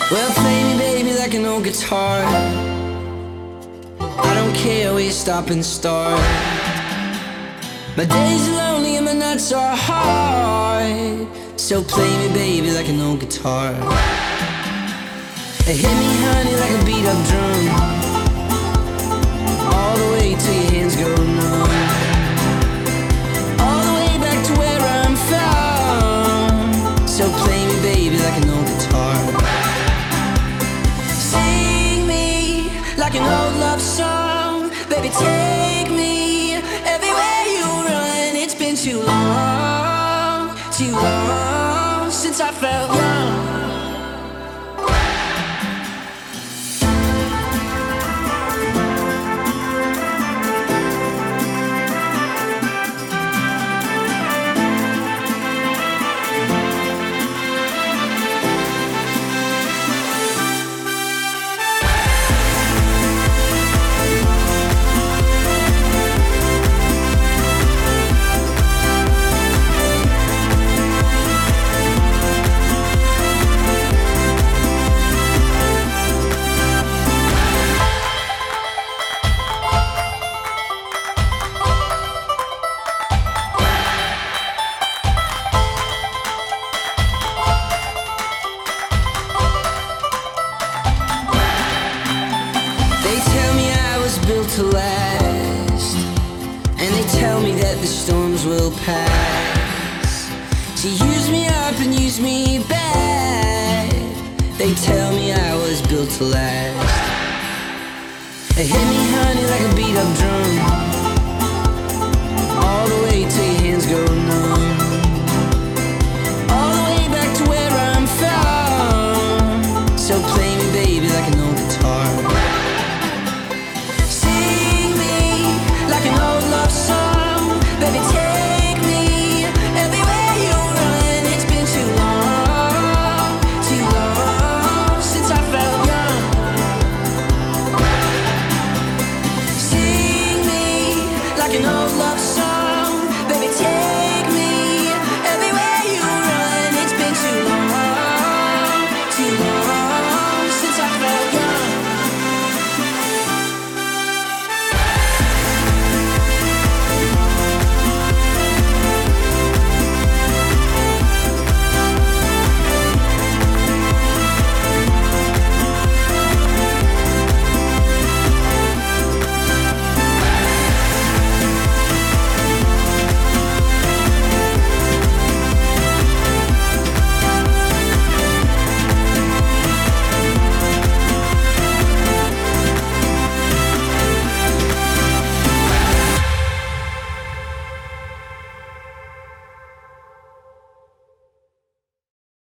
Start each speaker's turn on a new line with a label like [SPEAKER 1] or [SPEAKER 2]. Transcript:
[SPEAKER 1] Well, play me, baby, like an old guitar. I don't care where you stop and start. My days are lonely and my nights are hard. So play me, baby, like an old guitar. Hit me, honey, like a beat up drum. All the way till your hands go numb. All the way back to where I'm from. So play me, baby, like an old guitar. Sing me like an old love song. Baby, take me everywhere you run. It's been too long since I felt young. Built to last, and they tell me that the storms will pass. To use me up and use me back. They tell me I was built to last. Hit me, honey, like a beat up drum.